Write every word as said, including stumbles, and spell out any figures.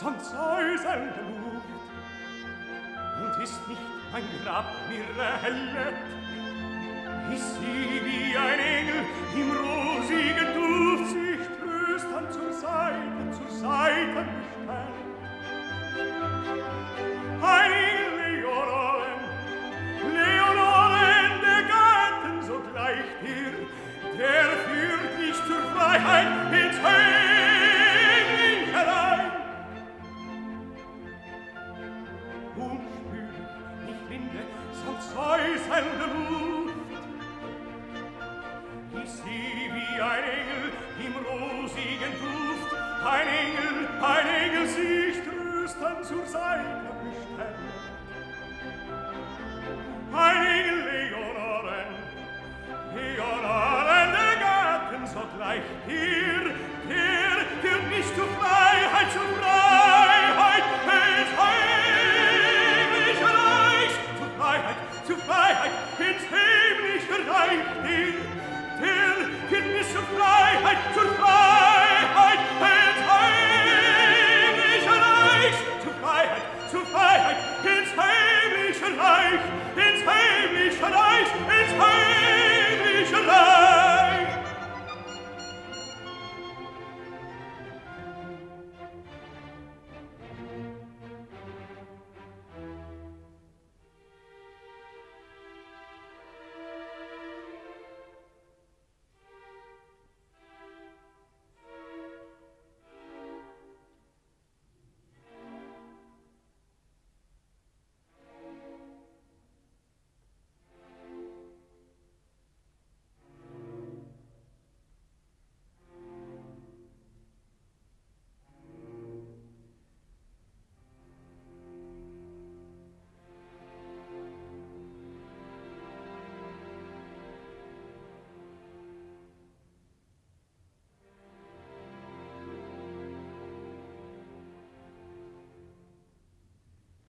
samt säuselnder Luft. Und ist nicht mein Grab mir erhellet, ist sie wie ein Engel im rosigen Duft sich tröstend zur Seite, zur Seite bestellt. Ein Engel Leonoren, Leonoren der Gatten sogleich dir, der führt dich zur Freiheit ins Hönliche Reich. Und spür ich Linde samt säuselnder Luft, ist sie wie ein Engel im rosigen Duft, ein Engel, ein Engel sie,